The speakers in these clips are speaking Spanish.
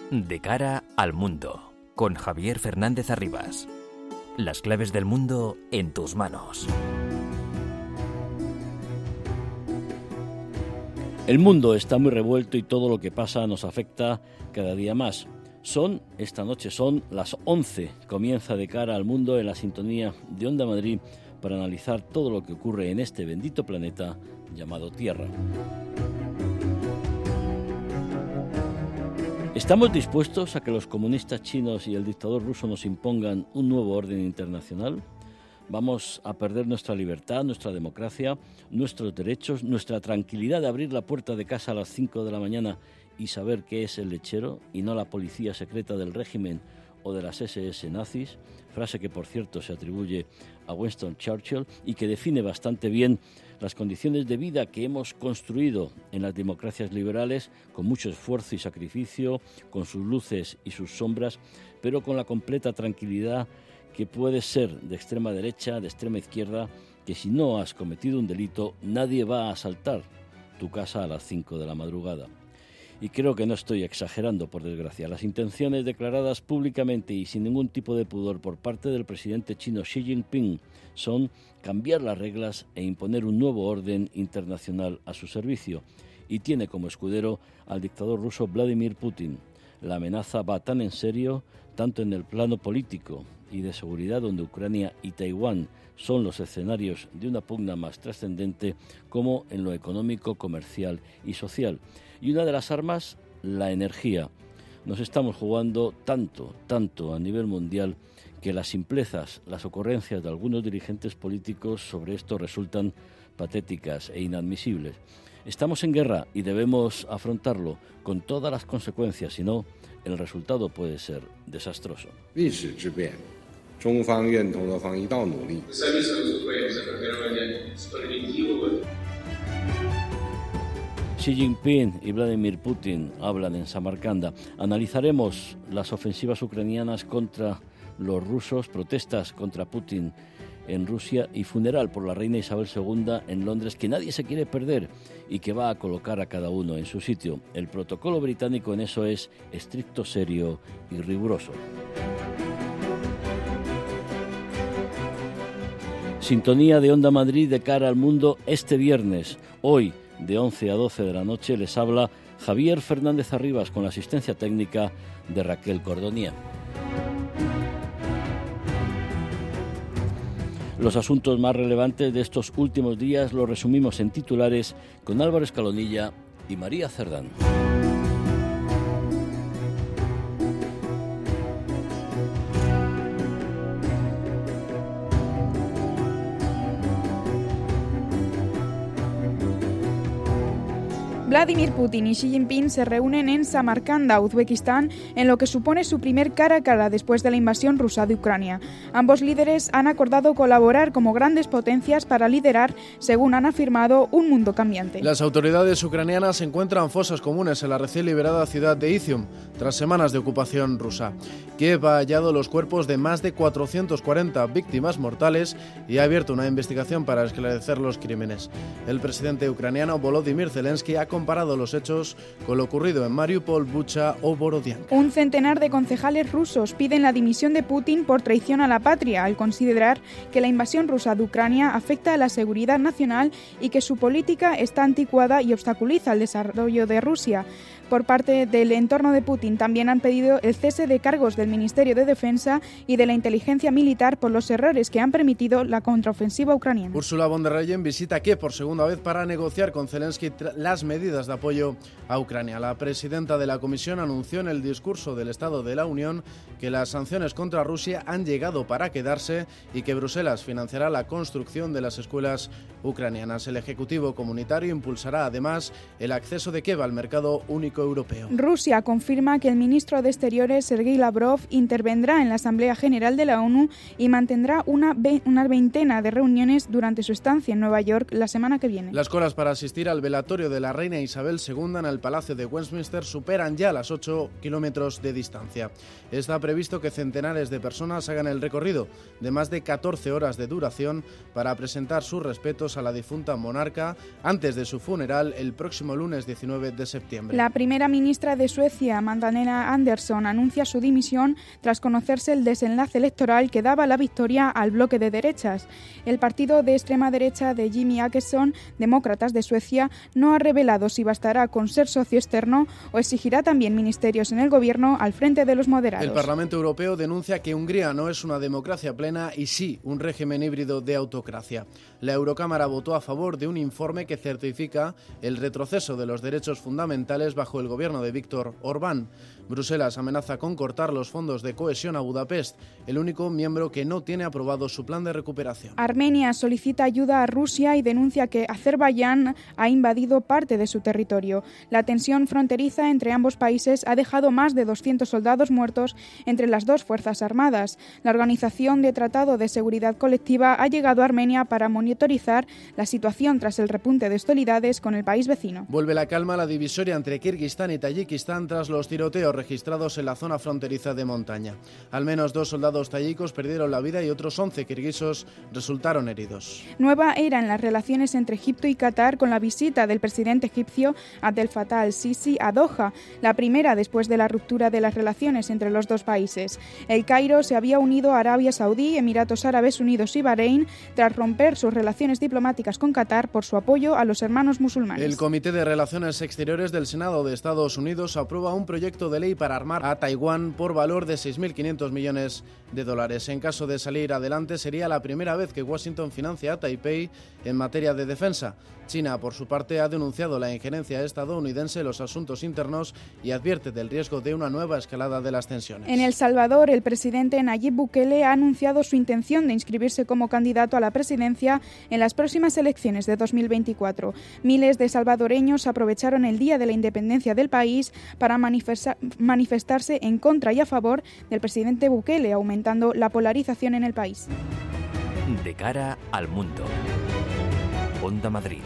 De cara al mundo, con Javier Fernández Arribas. Las claves del mundo en tus manos. El mundo está muy revuelto y todo lo que pasa nos afecta cada día más. Esta noche son las 11. Comienza De cara al mundo en la sintonía de Onda Madrid para analizar todo lo que ocurre en este bendito planeta llamado Tierra. ¿Estamos dispuestos a que los comunistas chinos y el dictador ruso nos impongan un nuevo orden internacional? ¿Vamos a perder nuestra libertad, nuestra democracia, nuestros derechos, nuestra tranquilidad de abrir la puerta de casa a las 5 de la mañana y saber que es el lechero y no la policía secreta del régimen o de las SS nazis? Frase que, por cierto, se atribuye a Winston Churchill y que define bastante bien las condiciones de vida que hemos construido en las democracias liberales, con mucho esfuerzo y sacrificio, con sus luces y sus sombras, pero con la completa tranquilidad que puede ser de extrema derecha, de extrema izquierda, que si no has cometido un delito, nadie va a asaltar tu casa a las 5 de la madrugada. Y creo que no estoy exagerando, por desgracia. Las intenciones declaradas públicamente y sin ningún tipo de pudor por parte del presidente chino Xi Jinping son cambiar las reglas e imponer un nuevo orden internacional a su servicio. Y tiene como escudero al dictador ruso Vladimir Putin. La amenaza va tan en serio, tanto en el plano político y de seguridad, donde Ucrania y Taiwán son los escenarios de una pugna más trascendente, como en lo económico, comercial y social. Y una de las armas, la energía. Nos estamos jugando tanto a nivel mundial que las simplezas, las ocurrencias de algunos dirigentes políticos sobre esto resultan patéticas e inadmisibles. Estamos en guerra y debemos afrontarlo con todas las consecuencias, si no, el resultado puede ser desastroso. Xi Jinping y Vladimir Putin hablan en Samarcanda. Analizaremos las ofensivas ucranianas contra los rusos, protestas contra Putin en Rusia y funeral por la reina Isabel II en Londres, que nadie se quiere perder y que va a colocar a cada uno en su sitio. El protocolo británico en eso es estricto, serio y riguroso. Sintonía de Onda Madrid de cara al mundo este viernes. Hoy, de 11 a 12 de la noche, les habla Javier Fernández Arribas con la asistencia técnica de Raquel Cordonía. Los asuntos más relevantes de estos últimos días los resumimos en titulares con Álvaro Escalonilla y María Cerdán. Vladimir Putin y Xi Jinping se reúnen en Samarcanda, Uzbekistán, en lo que supone su primer cara a cara después de la invasión rusa de Ucrania. Ambos líderes han acordado colaborar como grandes potencias para liderar, según han afirmado, un mundo cambiante. Las autoridades ucranianas encuentran fosas comunes en la recién liberada ciudad de Izium, tras semanas de ocupación rusa. Kiev ha hallado los cuerpos de más de 440 víctimas mortales y ha abierto una investigación para esclarecer los crímenes. El presidente ucraniano Volodymyr Zelensky ha comparado los hechos con lo ocurrido en Mariupol, Bucha o Borodianka. Un centenar de concejales rusos piden la dimisión de Putin por traición a la patria, al considerar que la invasión rusa de Ucrania afecta a la seguridad nacional y que su política está anticuada y obstaculiza el desarrollo de Rusia. Por parte del entorno de Putin también han pedido el cese de cargos del Ministerio de Defensa y de la inteligencia militar por los errores que han permitido la contraofensiva ucraniana. Ursula von der Leyen visita Kiev por segunda vez para negociar con Zelensky las medidas de apoyo a Ucrania. La presidenta de la Comisión anunció en el discurso del Estado de la Unión que las sanciones contra Rusia han llegado para quedarse y que Bruselas financiará la construcción de las escuelas ucranianas. El Ejecutivo Comunitario impulsará además el acceso de Kiev al mercado único europeo. Rusia confirma que el ministro de Exteriores, Sergei Lavrov, intervendrá en la Asamblea General de la ONU y mantendrá una veintena de reuniones durante su estancia en Nueva York la semana que viene. Las colas para asistir al velatorio de la reina Isabel II en el Palacio de Westminster superan ya las 8 kilómetros de distancia. Está previsto que centenares de personas hagan el recorrido de más de 14 horas de duración para presentar sus respetos a la difunta monarca antes de su funeral el próximo lunes 19 de septiembre. La primera primera ministra de Suecia, Magdalena Andersson, anuncia su dimisión tras conocerse el desenlace electoral que daba la victoria al bloque de derechas. El partido de extrema derecha de Jimmie Åkesson, Demócratas de Suecia, no ha revelado si bastará con ser socio externo o exigirá también ministerios en el gobierno al frente de los moderados. El Parlamento Europeo denuncia que Hungría no es una democracia plena y sí un régimen híbrido de autocracia. La Eurocámara votó a favor de un informe que certifica el retroceso de los derechos fundamentales bajo el gobierno de Viktor Orbán. Bruselas amenaza con cortar los fondos de cohesión a Budapest, el único miembro que no tiene aprobado su plan de recuperación. Armenia solicita ayuda a Rusia y denuncia que Azerbaiyán ha invadido parte de su territorio. La tensión fronteriza entre ambos países ha dejado más de 200 soldados muertos entre las dos fuerzas armadas. La Organización de Tratado de Seguridad Colectiva ha llegado a Armenia para monitorizar la situación tras el repunte de hostilidades con el país vecino. Vuelve la calma a la divisoria entre Kirguistán y Tayikistán tras los tiroteos registrados en la zona fronteriza de montaña. Al menos 2 soldados tayikos perdieron la vida y otros 11 kirguisos resultaron heridos. Nueva era en las relaciones entre Egipto y Qatar con la visita del presidente egipcio Abdel Fattah al-Sisi a Doha, la primera después de la ruptura de las relaciones entre los dos países. El Cairo se había unido a Arabia Saudí, Emiratos Árabes Unidos y Bahrein tras romper sus relaciones diplomáticas con Qatar por su apoyo a los hermanos musulmanes. El Comité de Relaciones Exteriores del Senado de Estados Unidos aprueba un proyecto de ley para armar a Taiwán por valor de $6.500 millones. En caso de salir adelante, sería la primera vez que Washington financia a Taipei en materia de defensa. China, por su parte, ha denunciado la injerencia estadounidense en los asuntos internos y advierte del riesgo de una nueva escalada de las tensiones. En El Salvador, el presidente Nayib Bukele ha anunciado su intención de inscribirse como candidato a la presidencia en las próximas elecciones de 2024. Miles de salvadoreños aprovecharon el Día de la Independencia del país para manifestarse en contra y a favor del presidente Bukele, aumentando la polarización en el país. De cara al mundo. Onda Madrid.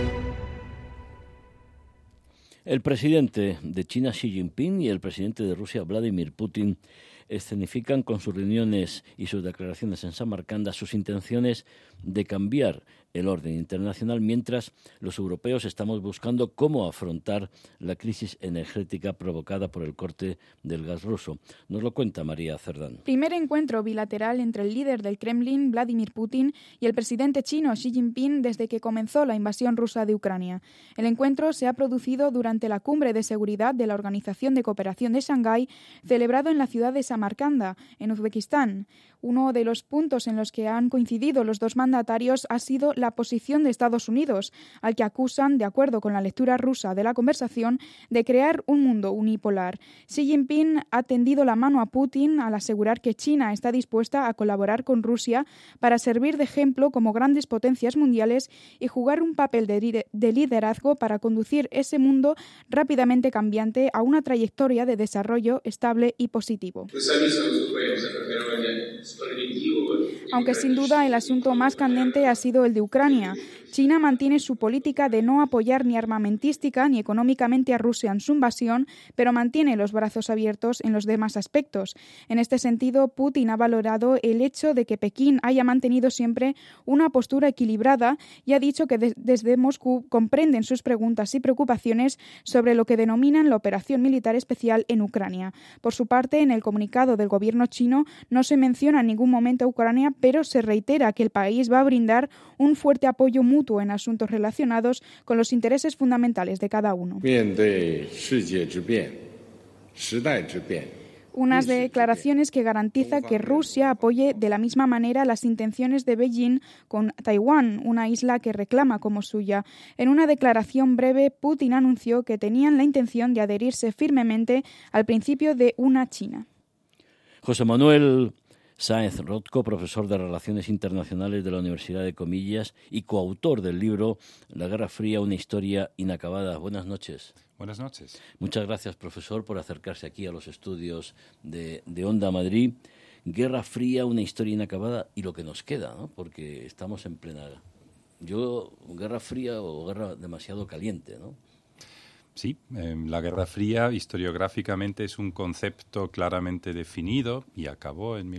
El presidente de China, Xi Jinping, y el presidente de Rusia, Vladimir Putin, escenifican con sus reuniones y sus declaraciones en Samarcanda sus intenciones de cambiar el orden internacional, mientras los europeos estamos buscando cómo afrontar la crisis energética provocada por el corte del gas ruso. Nos lo cuenta María Cerdán. Primer encuentro bilateral entre el líder del Kremlin, Vladimir Putin, y el presidente chino, Xi Jinping, desde que comenzó la invasión rusa de Ucrania. El encuentro se ha producido durante la Cumbre de Seguridad de la Organización de Cooperación de Shanghái, celebrado en la ciudad de Samarcanda, en Uzbekistán. Uno de los puntos en los que han coincidido los dos mandatarios ha sido la posición de Estados Unidos, al que acusan, de acuerdo con la lectura rusa de la conversación, de crear un mundo unipolar. Xi Jinping ha tendido la mano a Putin al asegurar que China está dispuesta a colaborar con Rusia para servir de ejemplo como grandes potencias mundiales y jugar un papel de liderazgo para conducir ese mundo rápidamente cambiante a una trayectoria de desarrollo estable y positivo. Aunque sin duda el asunto más candente ha sido el de Ucrania. China mantiene su política de no apoyar ni armamentística ni económicamente a Rusia en su invasión, pero mantiene los brazos abiertos en los demás aspectos. En este sentido, Putin ha valorado el hecho de que Pekín haya mantenido siempre una postura equilibrada y ha dicho que desde Moscú comprenden sus preguntas y preocupaciones sobre lo que denominan la operación militar especial en Ucrania. Por su parte, en el comunicado del gobierno chino no se menciona en ningún momento a Ucrania, pero se reitera que el país va a brindar un fuerte apoyo mutuo en asuntos relacionados con los intereses fundamentales de cada uno. Unas declaraciones que garantiza que Rusia apoye de la misma manera las intenciones de Beijing con Taiwán, una isla que reclama como suya. En una declaración breve, Putin anunció que tenían la intención de adherirse firmemente al principio de una China. José Manuel Sáenz Rotko, profesor de Relaciones Internacionales de la Universidad de Comillas y coautor del libro La Guerra Fría, una historia inacabada. Buenas noches. Buenas noches. Muchas gracias, profesor, por acercarse aquí a los estudios de Onda Madrid. Guerra Fría, una historia inacabada y lo que nos queda, ¿no? Porque estamos en plena... Guerra Fría o guerra demasiado caliente, ¿no? Sí, la Guerra Fría historiográficamente es un concepto claramente definido y acabó en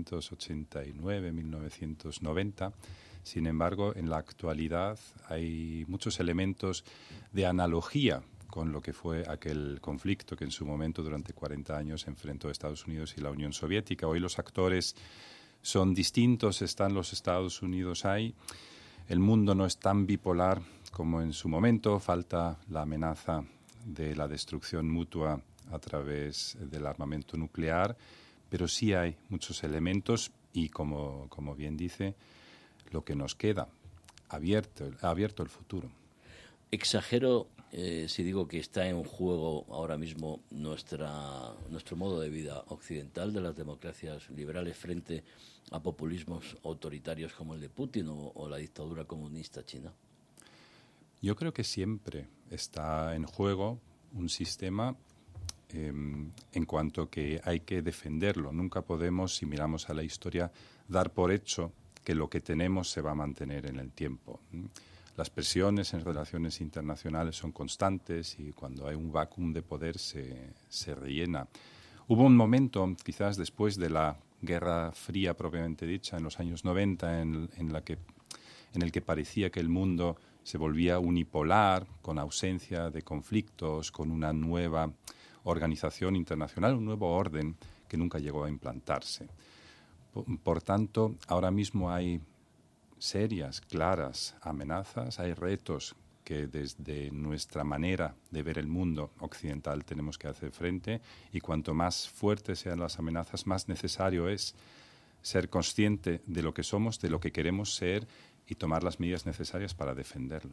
1989-1990. Sin embargo, en la actualidad hay muchos elementos de analogía con lo que fue aquel conflicto que en su momento durante 40 años enfrentó Estados Unidos y la Unión Soviética. Hoy los actores son distintos, están los Estados Unidos ahí. El mundo no es tan bipolar como en su momento, falta la amenaza de la destrucción mutua a través del armamento nuclear, pero sí hay muchos elementos y, como bien dice, lo que nos queda, abierto el futuro. Exagero si digo que está en juego ahora mismo nuestro modo de vida occidental de las democracias liberales frente a populismos autoritarios como el de Putin o la dictadura comunista china. Yo creo que siempre está en juego un sistema en cuanto que hay que defenderlo. Nunca podemos, si miramos a la historia, dar por hecho que lo que tenemos se va a mantener en el tiempo. Las presiones en relaciones internacionales son constantes y cuando hay un vacuum de poder se rellena. Hubo un momento, quizás después de la Guerra Fría propiamente dicha, en los años 90, en el que parecía que el mundo se volvía unipolar, con ausencia de conflictos, con una nueva organización internacional, un nuevo orden que nunca llegó a implantarse. Por tanto, ahora mismo hay serias, claras amenazas, hay retos que desde nuestra manera de ver el mundo occidental tenemos que hacer frente, y cuanto más fuertes sean las amenazas, más necesario es ser consciente de lo que somos, de lo que queremos ser y tomar las medidas necesarias para defenderlo.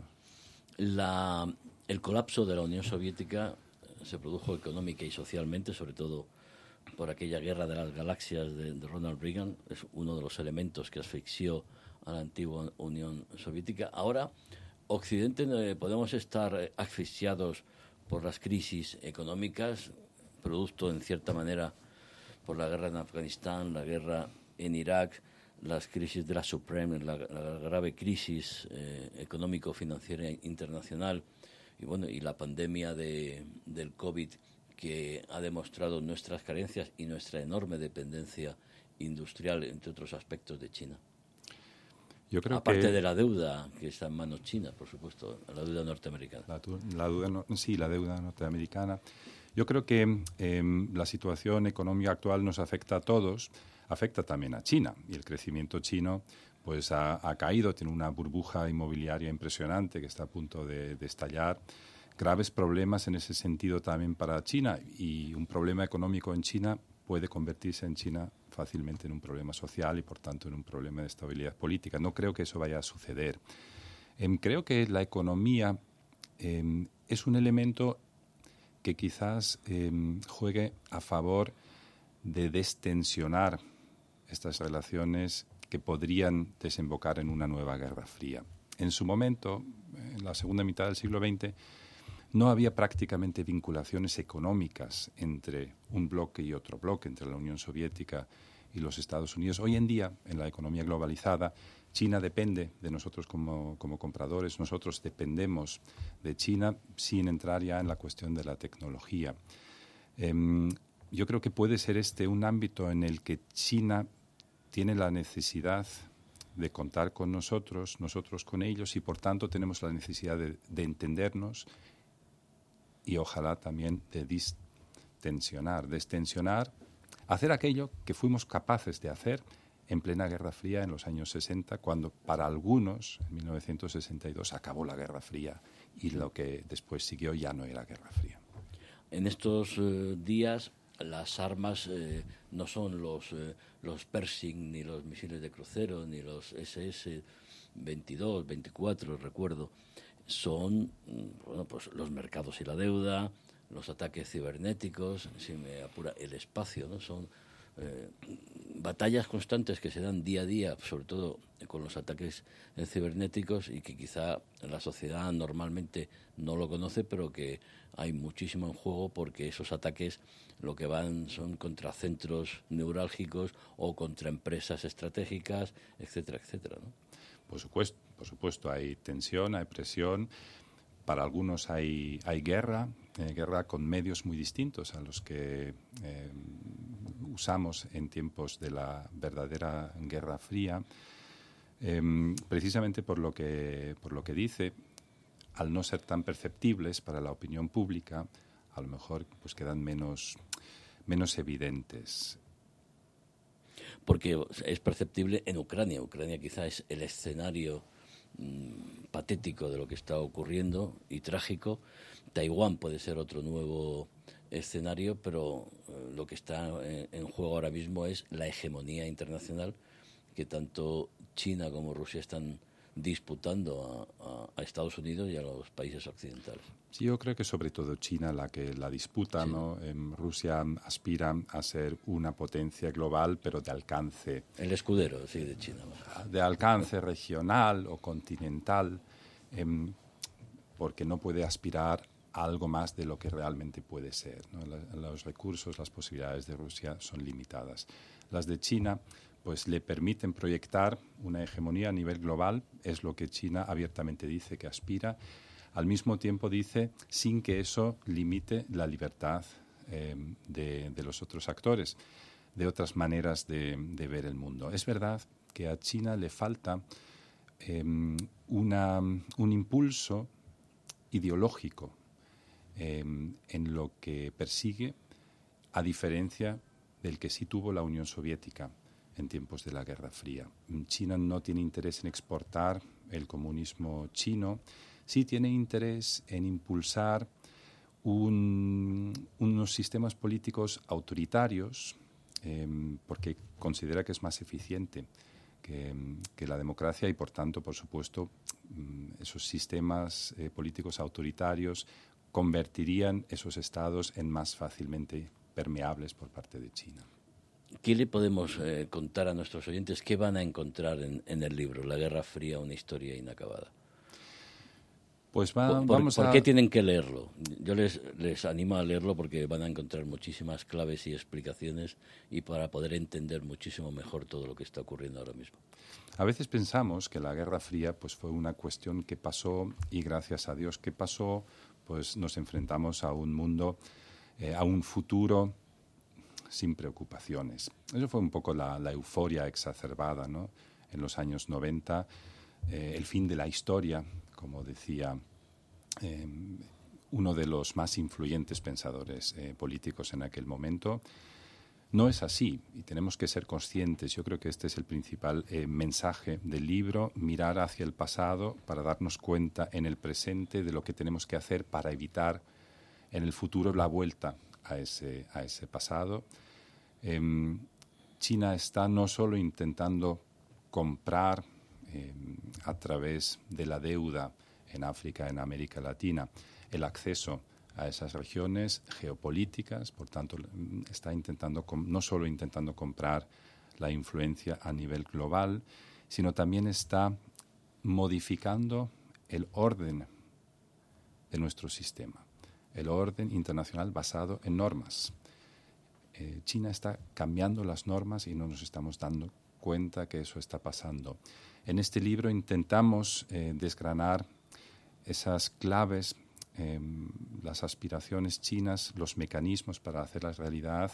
El colapso de la Unión Soviética se produjo económica y socialmente, sobre todo por aquella guerra de las galaxias de Ronald Reagan. Es uno de los elementos que asfixió a la antigua Unión Soviética. Ahora, Occidente, podemos estar asfixiados por las crisis económicas, producto en cierta manera por la guerra en Afganistán, la guerra en Irak, las crisis de la subprime, la grave crisis económico-financiera internacional y la pandemia del COVID, que ha demostrado nuestras carencias y nuestra enorme dependencia industrial, entre otros aspectos, de China. Yo creo aparte de la deuda que está en manos chinas, por supuesto, la deuda norteamericana. La deuda norteamericana. Yo creo que la situación económica actual nos afecta a todos, afecta también a China, y el crecimiento chino pues ha caído, tiene una burbuja inmobiliaria impresionante que está a punto de estallar. Graves problemas en ese sentido también para China, y un problema económico en China puede convertirse en China fácilmente en un problema social y, por tanto, en un problema de estabilidad política. No creo que eso vaya a suceder. Creo que la economía es un elemento que quizás juegue a favor de destensionar estas relaciones que podrían desembocar en una nueva Guerra Fría. En su momento, en la segunda mitad del siglo XX, no había prácticamente vinculaciones económicas entre un bloque y otro bloque, entre la Unión Soviética y los Estados Unidos. Hoy en día, en la economía globalizada, China depende de nosotros como compradores, nosotros dependemos de China, sin entrar ya en la cuestión de la tecnología. Yo creo que puede ser un ámbito en el que China tiene la necesidad de contar con nosotros con ellos, y por tanto tenemos la necesidad de entendernos y ojalá también de destensionar, hacer aquello que fuimos capaces de hacer en plena Guerra Fría en los años 60, cuando para algunos, en 1962, acabó la Guerra Fría y lo que después siguió ya no era Guerra Fría. En estos días las armas no son los Pershing, ni los misiles de crucero, ni los SS-22, 24, recuerdo. Son pues los mercados y la deuda, los ataques cibernéticos, si me apura, el espacio, ¿no? Son batallas constantes que se dan día a día, sobre todo con los ataques cibernéticos, y que quizá la sociedad normalmente no lo conoce, pero que hay muchísimo en juego, porque esos ataques lo que van son contra centros neurálgicos o contra empresas estratégicas, etcétera, etcétera, ¿no? Por supuesto, hay tensión, hay presión. Para algunos hay guerra con medios muy distintos a los que usamos en tiempos de la verdadera Guerra Fría. Precisamente por lo que dice, al no ser tan perceptibles para la opinión pública, a lo mejor pues quedan menos evidentes. Porque es perceptible en Ucrania. Ucrania quizá es el escenario patético de lo que está ocurriendo y trágico. Taiwán puede ser otro nuevo escenario, pero lo que está en juego ahora mismo es la hegemonía internacional que tanto China como Rusia están disputando a Estados Unidos y a los países occidentales. Sí, yo creo que sobre todo China la que la disputa, sí. ¿No? Rusia aspira a ser una potencia global, pero de alcance. El escudero, sí, de China. De alcance regional o continental, porque no puede aspirar a algo más de lo que realmente puede ser, ¿no? Los recursos, las posibilidades de Rusia son limitadas. Las de China pues le permiten proyectar una hegemonía a nivel global, es lo que China abiertamente dice que aspira. Al mismo tiempo dice, sin que eso limite la libertad de los otros actores, de otras maneras de ver el mundo. Es verdad que a China le falta un impulso ideológico en lo que persigue, a diferencia del que sí tuvo la Unión Soviética en tiempos de la Guerra Fría. China no tiene interés en exportar el comunismo chino, sí tiene interés en impulsar unos sistemas políticos autoritarios, porque considera que es más eficiente que la democracia y, por tanto, por supuesto, esos sistemas políticos autoritarios convertirían esos estados en más fácilmente permeables por parte de China. ¿Qué le podemos contar a nuestros oyentes? ¿Qué van a encontrar en el libro, La Guerra Fría, una historia inacabada? Pues ¿Por qué tienen que leerlo? Yo les animo a leerlo porque van a encontrar muchísimas claves y explicaciones y para poder entender muchísimo mejor todo lo que está ocurriendo ahora mismo. A veces pensamos que la Guerra Fría pues fue una cuestión que pasó y gracias a Dios que pasó, pues nos enfrentamos a un mundo, a un futuro sin preocupaciones. Eso fue un poco la euforia exacerbada, ¿no? En los años 90, el fin de la historia, como decía uno de los más influyentes pensadores políticos en aquel momento. No es así y tenemos que ser conscientes. Yo creo que este es el principal mensaje del libro, mirar hacia el pasado para darnos cuenta en el presente de lo que tenemos que hacer para evitar en el futuro la vuelta a ese pasado. China está no solo intentando comprar a través de la deuda en África, en América Latina, el acceso a esas regiones geopolíticas, por tanto, está no solo intentando comprar la influencia a nivel global, sino también está modificando el orden de nuestro sistema, el orden internacional basado en normas. China está cambiando las normas y no nos estamos dando cuenta que eso está pasando. En este libro intentamos desgranar esas claves, las aspiraciones chinas, los mecanismos para hacerlas realidad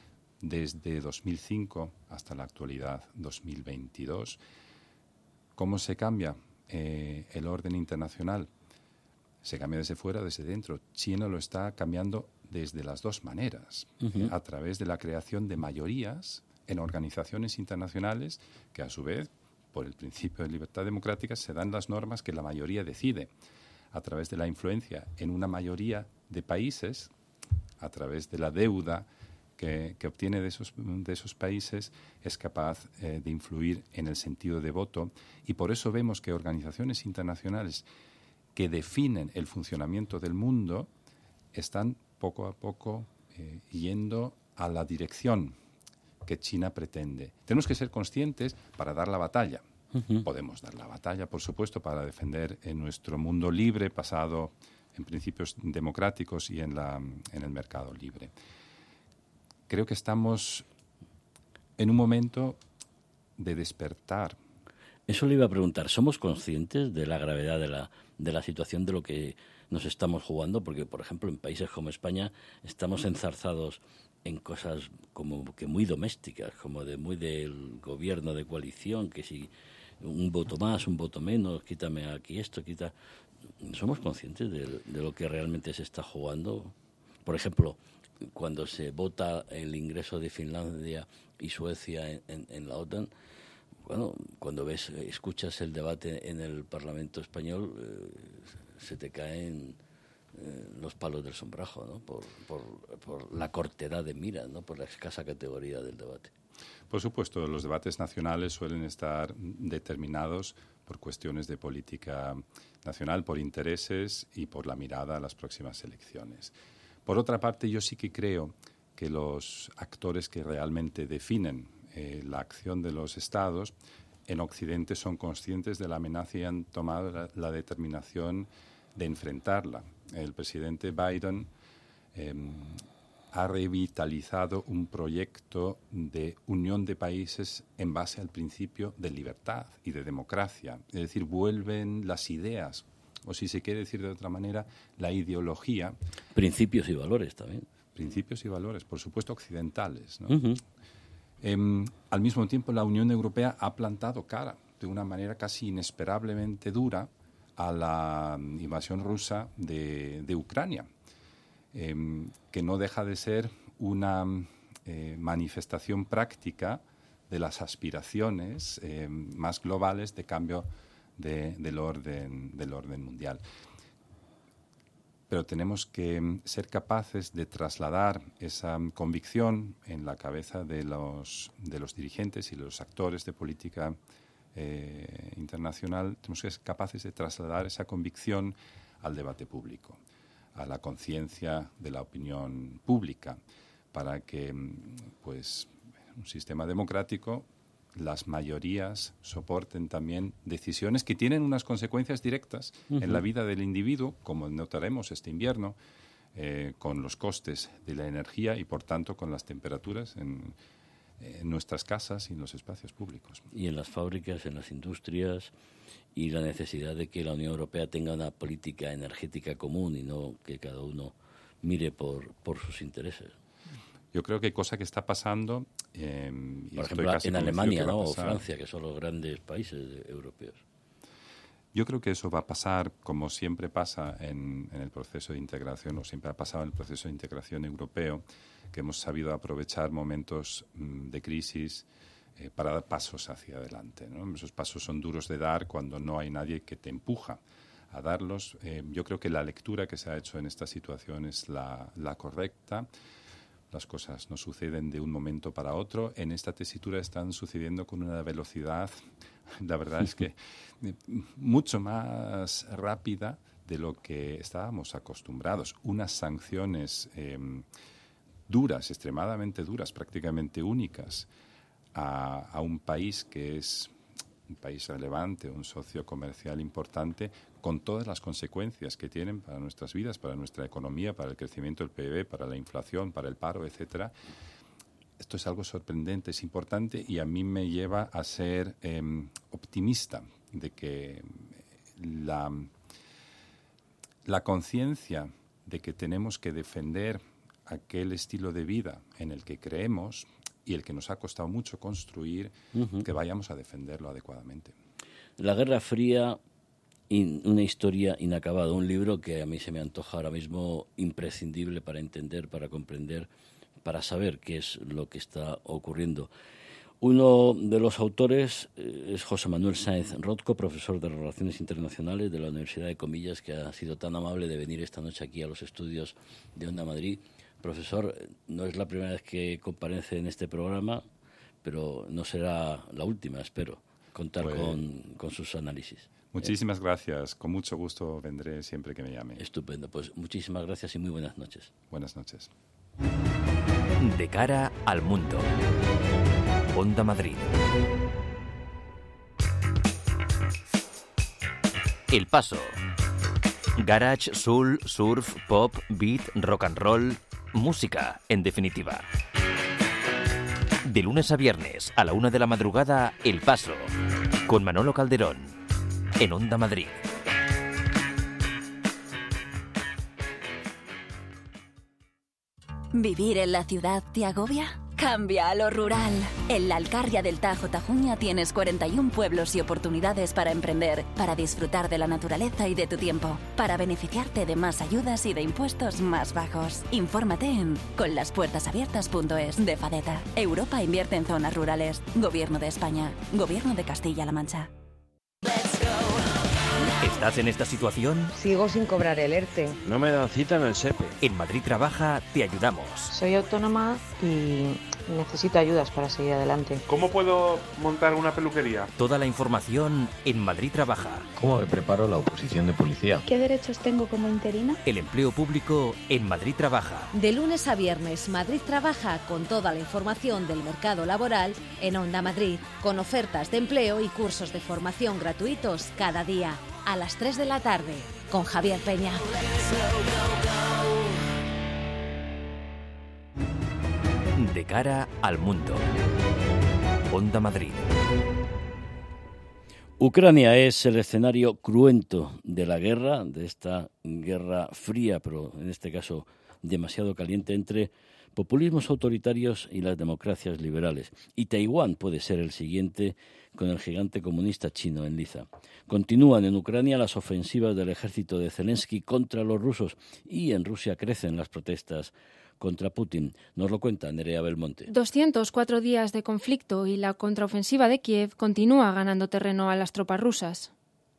desde 2005 hasta la actualidad, 2022. ¿Cómo se cambia el orden internacional? Se cambia desde fuera, desde dentro. China lo está cambiando desde las dos maneras, a través de la creación de mayorías en organizaciones internacionales que, a su vez, por el principio de libertad democrática, se dan las normas que la mayoría decide. A través de la influencia en una mayoría de países, a través de la deuda que obtiene de esos países, es capaz de influir en el sentido de voto. Y por eso vemos que organizaciones internacionales que definen el funcionamiento del mundo están poco a poco yendo a la dirección que China pretende. Tenemos que ser conscientes para dar la batalla. Podemos dar la batalla, por supuesto, para defender nuestro mundo libre, basado en principios democráticos y en el mercado libre. Creo que estamos en un momento de despertar. Eso le iba a preguntar. ¿Somos conscientes de la gravedad de la situación, de lo que nos estamos jugando? Porque, por ejemplo, en países como España estamos enzarzados en cosas como que muy domésticas, como muy del gobierno de coalición, que si un voto más, un voto menos, quítame aquí esto, quita... ¿Somos conscientes de lo que realmente se está jugando? Por ejemplo, cuando se vota el ingreso de Finlandia y Suecia en la OTAN, bueno, cuando escuchas el debate en el Parlamento español, se te caen los palos del sombrajo, ¿no? Por la cortedad de miras, ¿no? Por la escasa categoría del debate. Por supuesto, los debates nacionales suelen estar determinados por cuestiones de política nacional, por intereses y por la mirada a las próximas elecciones. Por otra parte, yo sí que creo que los actores que realmente definen la acción de los Estados en Occidente son conscientes de la amenaza y han tomado la determinación de enfrentarla. El presidente Biden ha revitalizado un proyecto de unión de países en base al principio de libertad y de democracia. Es decir, vuelven las ideas, o si se quiere decir de otra manera, la ideología. Principios y valores también. Principios y valores, por supuesto, occidentales, ¿no? Uh-huh. Al mismo tiempo, la Unión Europea ha plantado cara de una manera casi inesperablemente dura a la invasión rusa de Ucrania. Que no deja de ser una manifestación práctica de las aspiraciones más globales de cambio del orden mundial. Pero tenemos que ser capaces de trasladar esa convicción en la cabeza de los dirigentes y los actores de política internacional. Tenemos que ser capaces de trasladar esa convicción al debate público, a la conciencia de la opinión pública, para que, pues, un sistema democrático, las mayorías soporten también decisiones que tienen unas consecuencias directas en la vida del individuo, como notaremos este invierno, con los costes de la energía y, por tanto, con las temperaturas en nuestras casas y en los espacios públicos. Y en las fábricas, en las industrias, y la necesidad de que la Unión Europea tenga una política energética común y no que cada uno mire por sus intereses. Yo creo que cosa que está pasando... por ejemplo, en Alemania, ¿no? O Francia, que son los grandes países europeos. Yo creo que eso va a pasar como siempre pasa en el proceso de integración, o siempre ha pasado en el proceso de integración europeo, que hemos sabido aprovechar momentos de crisis para dar pasos hacia adelante, ¿no? Esos pasos son duros de dar cuando no hay nadie que te empuja a darlos. Yo creo que la lectura que se ha hecho en esta situación es la correcta. Las cosas no suceden de un momento para otro. En esta tesitura están sucediendo con una velocidad, la verdad es que mucho más rápida de lo que estábamos acostumbrados. Unas sanciones duras, extremadamente duras, prácticamente únicas, a un país que es un país relevante, un socio comercial importante, con todas las consecuencias que tienen para nuestras vidas, para nuestra economía, para el crecimiento del PIB, para la inflación, para el paro, etcétera. Esto es algo sorprendente, es importante y a mí me lleva a ser optimista de que la conciencia de que tenemos que defender aquel estilo de vida en el que creemos y el que nos ha costado mucho construir, que vayamos a defenderlo adecuadamente. La Guerra Fría, una historia inacabada, un libro que a mí se me antoja ahora mismo imprescindible para entender, para comprender, para saber qué es lo que está ocurriendo. Uno de los autores es José Manuel Sáenz Rothko, profesor de Relaciones Internacionales de la Universidad de Comillas, que ha sido tan amable de venir esta noche aquí a los estudios de Onda Madrid. Profesor, no es la primera vez que comparece en este programa, pero no será la última, espero, contar con sus análisis. Muchísimas gracias. Con mucho gusto vendré siempre que me llame. Estupendo. Pues muchísimas gracias y muy buenas noches. Buenas noches. De cara al mundo. Onda Madrid. El Paso. Garage, soul, surf, pop, beat, rock and roll. Música, en definitiva. De lunes a viernes, a la 1 de la madrugada, El Paso. Con Manolo Calderón. En Onda Madrid. ¿Vivir en la ciudad te agobia? Cambia a lo rural. En la Alcarria del Tajo Tajuña tienes 41 pueblos y oportunidades para emprender, para disfrutar de la naturaleza y de tu tiempo, para beneficiarte de más ayudas y de impuestos más bajos. Infórmate en conlaspuertasabiertas.es de Fadeta. Europa invierte en zonas rurales. Gobierno de España. Gobierno de Castilla-La Mancha. ¿Estás en esta situación? Sigo sin cobrar el ERTE. No me dan cita en el SEPE. En Madrid Trabaja te ayudamos. Soy autónoma y necesito ayudas para seguir adelante. ¿Cómo puedo montar una peluquería? Toda la información en Madrid Trabaja. ¿Cómo me preparo la oposición de policía? ¿Qué derechos tengo como interina? El empleo público en Madrid Trabaja. De lunes a viernes, Madrid Trabaja con toda la información del mercado laboral en Onda Madrid, con ofertas de empleo y cursos de formación gratuitos cada día, a las 3 de la tarde, con Javier Peña. De cara al mundo. Onda Madrid. Ucrania es el escenario cruento de la guerra, de esta guerra fría, pero en este caso demasiado caliente, entre populismos autoritarios y las democracias liberales. Y Taiwán puede ser el siguiente, con el gigante comunista chino en liza. Continúan en Ucrania las ofensivas del ejército de Zelensky contra los rusos y en Rusia crecen las protestas contra Putin. Nos lo cuenta Nerea Belmonte. 204 días de conflicto y la contraofensiva de Kiev continúa ganando terreno a las tropas rusas.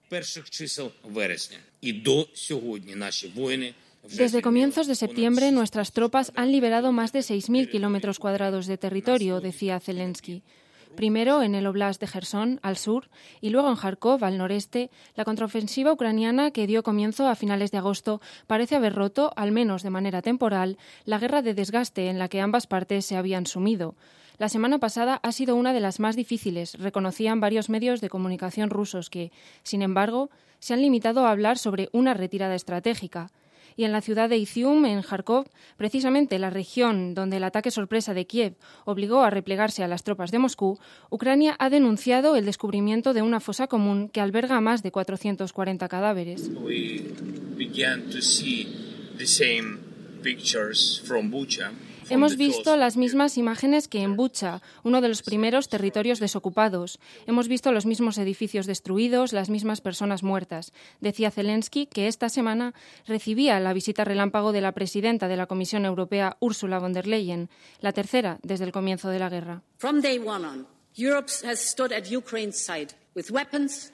Desde comienzos de septiembre, nuestras tropas han liberado más de 6.000 kilómetros cuadrados de territorio, decía Zelensky. Primero en el Oblast de Jersón, al sur, y luego en Kharkov, al noreste, la contraofensiva ucraniana que dio comienzo a finales de agosto parece haber roto, al menos de manera temporal, la guerra de desgaste en la que ambas partes se habían sumido. La semana pasada ha sido una de las más difíciles, reconocían varios medios de comunicación rusos que, sin embargo, se han limitado a hablar sobre una retirada estratégica. Y en la ciudad de Izium, en Kharkov, precisamente la región donde el ataque sorpresa de Kiev obligó a replegarse a las tropas de Moscú, Ucrania ha denunciado el descubrimiento de una fosa común que alberga más de 440 cadáveres. Hemos visto las mismas imágenes que en Bucha, uno de los primeros territorios desocupados. Hemos visto los mismos edificios destruidos, las mismas personas muertas. Decía Zelensky que esta semana recibía la visita relámpago de la presidenta de la Comisión Europea, Ursula von der Leyen, la tercera desde el comienzo de la guerra. From day one on, Europe has stood at Ukraine's side with weapons.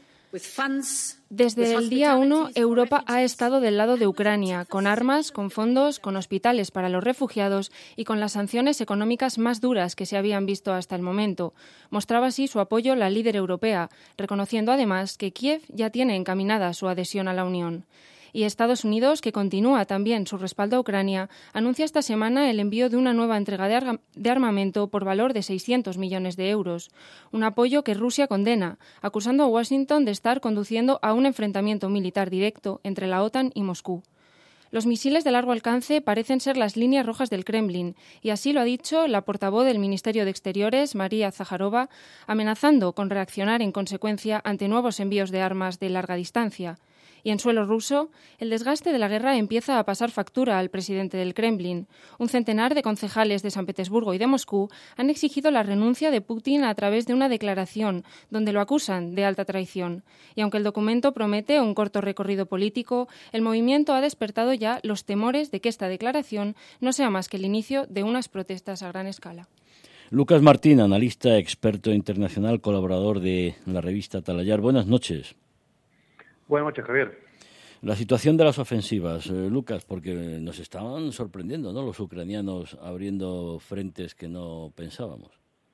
Desde el día 1, Europa ha estado del lado de Ucrania, con armas, con fondos, con hospitales para los refugiados y con las sanciones económicas más duras que se habían visto hasta el momento. Mostraba así su apoyo la líder europea, reconociendo además que Kiev ya tiene encaminada su adhesión a la Unión. Y Estados Unidos, que continúa también su respaldo a Ucrania, anuncia esta semana el envío de una nueva entrega de armamento por valor de 600 millones de euros. Un apoyo que Rusia condena, acusando a Washington de estar conduciendo a un enfrentamiento militar directo entre la OTAN y Moscú. Los misiles de largo alcance parecen ser las líneas rojas del Kremlin, y así lo ha dicho la portavoz del Ministerio de Exteriores, María Zaharova, amenazando con reaccionar en consecuencia ante nuevos envíos de armas de larga distancia. Y en suelo ruso, el desgaste de la guerra empieza a pasar factura al presidente del Kremlin. Un centenar de concejales de San Petersburgo y de Moscú han exigido la renuncia de Putin a través de una declaración donde lo acusan de alta traición. Y aunque el documento promete un corto recorrido político, el movimiento ha despertado ya los temores de que esta declaración no sea más que el inicio de unas protestas a gran escala. Lucas Martín, analista, experto internacional, colaborador de la revista Talayar. Buenas noches. Buenas noches, Javier. La situación de las ofensivas, Lucas, porque nos estaban sorprendiendo, ¿no?, los ucranianos abriendo frentes que no pensábamos.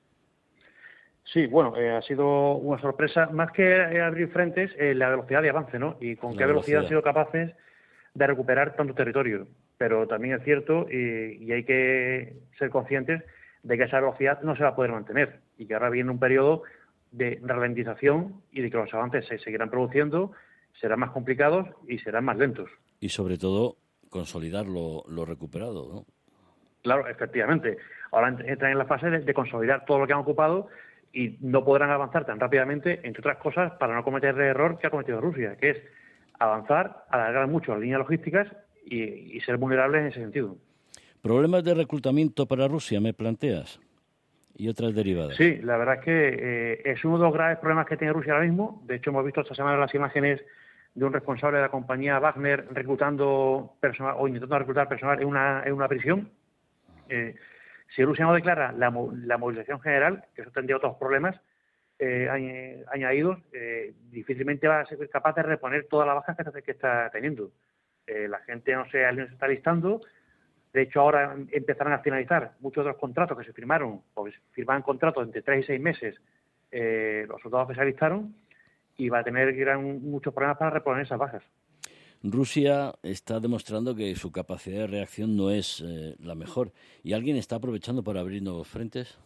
Sí, bueno, ha sido una sorpresa, más que abrir frentes, la velocidad de avance, ¿no? Y con qué velocidad han sido capaces de recuperar tanto territorio. Pero también es cierto, y hay que ser conscientes de que esa velocidad no se va a poder mantener y que ahora viene un periodo de ralentización y de que los avances se seguirán produciendo, serán más complicados y serán más lentos. Y sobre todo, consolidar lo recuperado, ¿no? Claro, efectivamente. Ahora entran en la fase de consolidar todo lo que han ocupado y no podrán avanzar tan rápidamente, entre otras cosas, para no cometer el error que ha cometido Rusia, que es avanzar, alargar mucho las líneas logísticas y ser vulnerables en ese sentido. ¿Problemas de reclutamiento para Rusia, me planteas? y otras derivadas. Sí, la verdad es que es uno de los graves problemas que tiene Rusia ahora mismo. De hecho, hemos visto esta semana las imágenes de un responsable de la compañía Wagner reclutando personal o intentando reclutar personal en una prisión. Si Rusia no declara la movilización general, que eso tendría otros problemas añadidos, difícilmente va a ser capaz de reponer todas las bajas que está teniendo. La gente no se está listando. De hecho, ahora empezarán a finalizar muchos de los contratos que se firmaron, o firmaban contratos entre 3 y 6 meses, los soldados que se alistaron, y va a tener muchos problemas para reponer esas bajas. Rusia está demostrando que su capacidad de reacción no es la mejor. ¿Y alguien está aprovechando para abrir nuevos frentes?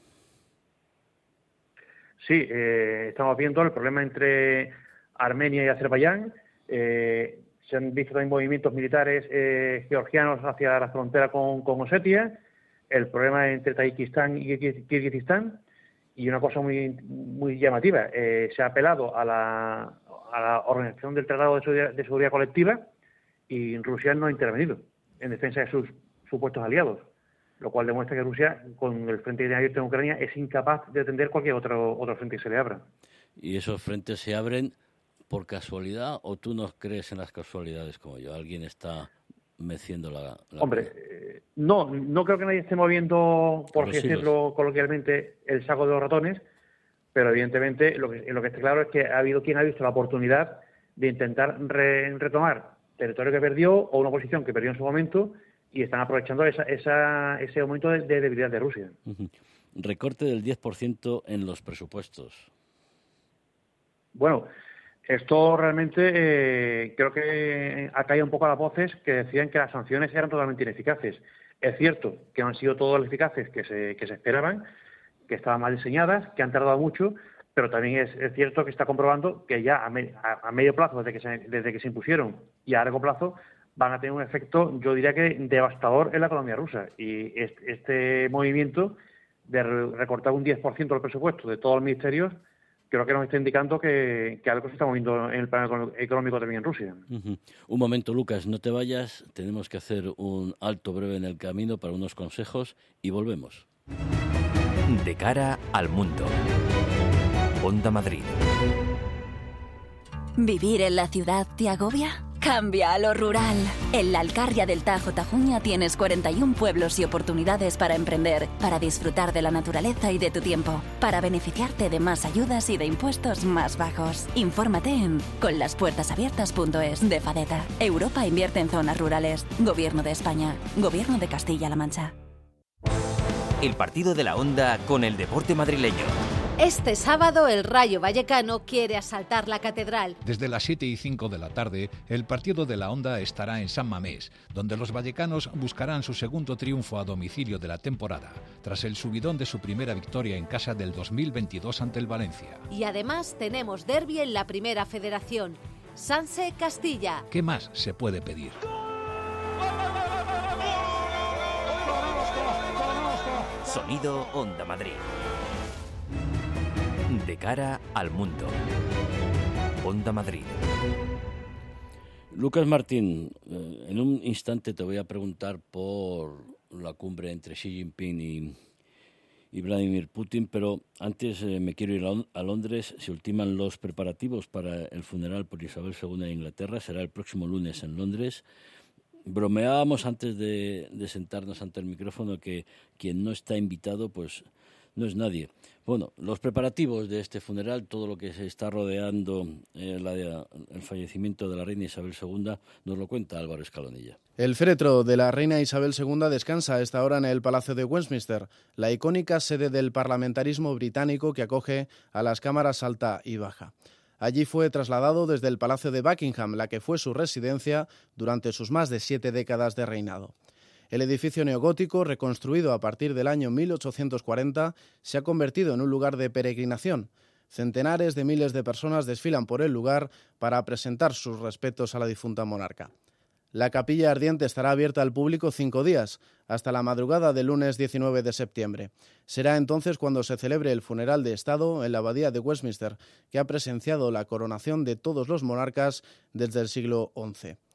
Sí, estamos viendo el problema entre Armenia y Azerbaiyán. Se han visto también movimientos militares georgianos hacia la frontera con Osetia, el problema entre Tayikistán y Kirguistán, y una cosa muy llamativa, se ha apelado a la Organización del Tratado de Seguridad Colectiva, y Rusia no ha intervenido en defensa de sus supuestos aliados, lo cual demuestra que Rusia, con el frente que tiene abierto en Ucrania, es incapaz de atender cualquier otro frente que se le abra. ¿Y esos frentes se abren por casualidad o tú no crees en las casualidades como yo? ¿Alguien está meciendo la Hombre, no creo que nadie esté moviendo, por así decirlo coloquialmente, el saco de los ratones, pero evidentemente lo que está claro es que ha habido quien ha visto la oportunidad de intentar retomar territorio que perdió o una posición que perdió en su momento, y están aprovechando ese aumento de debilidad de Rusia. Recorte del 10% en los presupuestos. Bueno, esto realmente creo que ha caído un poco a las voces que decían que las sanciones eran totalmente ineficaces. Es cierto que no han sido todas las eficaces que se esperaban, que estaban mal diseñadas, que han tardado mucho, pero también es cierto que está comprobando que ya a medio plazo, desde que se impusieron, y a largo plazo, van a tener un efecto, yo diría que devastador en la economía rusa. Y este movimiento de recortar un 10% del presupuesto de todos los ministerios, creo que nos está indicando que algo se está moviendo en el plano económico también en Rusia. Un momento, Lucas, no te vayas. Tenemos que hacer un alto breve en el camino para unos consejos y volvemos. De cara al mundo. Onda Madrid. ¿Vivir en la ciudad te agobia? Cambia a lo rural. En la Alcarria del Tajo Tajuña tienes 41 pueblos y oportunidades para emprender, para disfrutar de la naturaleza y de tu tiempo, para beneficiarte de más ayudas y de impuestos más bajos. Infórmate en conlaspuertasabiertas.es de Fadeta. Europa invierte en zonas rurales. Gobierno de España. Gobierno de Castilla-La Mancha. El partido de la Onda con el deporte madrileño. Este sábado el Rayo Vallecano quiere asaltar la catedral. Desde las 7:05 de la tarde, el partido de la Onda estará en San Mamés, donde los vallecanos buscarán su segundo triunfo a domicilio de la temporada, tras el subidón de su primera victoria en casa del 2022 ante el Valencia. Y además tenemos derbi en la Primera Federación, Sanse Castilla. ¿Qué más se puede pedir? Sonido Onda Madrid. De cara al mundo. Onda Madrid. Lucas Martín, en un instante te voy a preguntar por la cumbre entre Xi Jinping y Vladimir Putin, pero antes me quiero ir a Londres. Se ultiman los preparativos para el funeral por Isabel II de Inglaterra. Será el próximo lunes en Londres. Bromeábamos antes de sentarnos ante el micrófono que quien no está invitado, pues no es nadie. Bueno, los preparativos de este funeral, todo lo que se está rodeando el fallecimiento de la reina Isabel II, nos lo cuenta Álvaro Escalonilla. El féretro de la reina Isabel II descansa a esta hora en el Palacio de Westminster, la icónica sede del parlamentarismo británico que acoge a las cámaras alta y baja. Allí fue trasladado desde el Palacio de Buckingham, la que fue su residencia durante sus más de 7 décadas de reinado. El edificio neogótico, reconstruido a partir del año 1840, se ha convertido en un lugar de peregrinación. Centenares de miles de personas desfilan por el lugar para presentar sus respetos a la difunta monarca. La capilla ardiente estará abierta al público 5 días, hasta la madrugada del lunes 19 de septiembre. Será entonces cuando se celebre el funeral de Estado en la abadía de Westminster, que ha presenciado la coronación de todos los monarcas desde el siglo XI.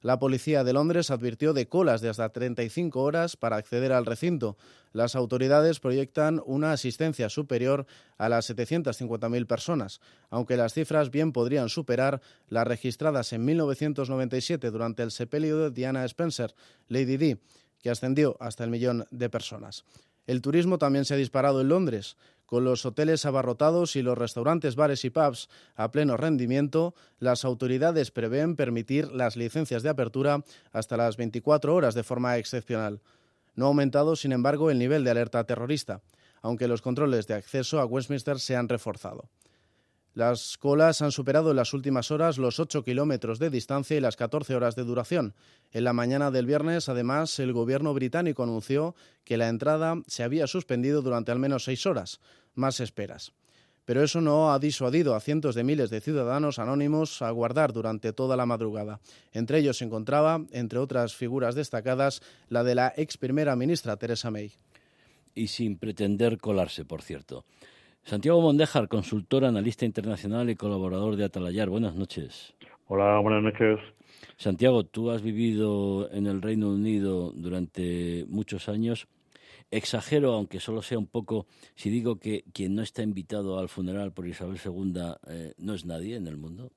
La policía de Londres advirtió de colas de hasta 35 horas para acceder al recinto. Las autoridades proyectan una asistencia superior a las 750.000 personas, aunque las cifras bien podrían superar las registradas en 1997 durante el sepelio de Diana Spencer, Lady Di, que ascendió hasta el 1.000.000 de personas. El turismo también se ha disparado en Londres. Con los hoteles abarrotados y los restaurantes, bares y pubs a pleno rendimiento, las autoridades prevén permitir las licencias de apertura hasta las 24 horas de forma excepcional. No ha aumentado, sin embargo, el nivel de alerta terrorista, aunque los controles de acceso a Westminster se han reforzado. Las colas han superado en las últimas horas los 8 kilómetros de distancia y las 14 horas de duración. En la mañana del viernes, además, el gobierno británico anunció que la entrada se había suspendido durante al menos 6 horas. Más esperas. Pero eso no ha disuadido a cientos de miles de ciudadanos anónimos a aguardar durante toda la madrugada. Entre ellos se encontraba, entre otras figuras destacadas, la de la ex primera ministra Theresa May. Y sin pretender colarse, por cierto. Santiago Mondéjar, consultor, analista internacional y colaborador de Atalayar. Buenas noches. Hola, buenas noches. Santiago, tú has vivido en el Reino Unido durante muchos años. Exagero, aunque solo sea un poco, si digo que quien no está invitado al funeral por Isabel II no es nadie en el mundo.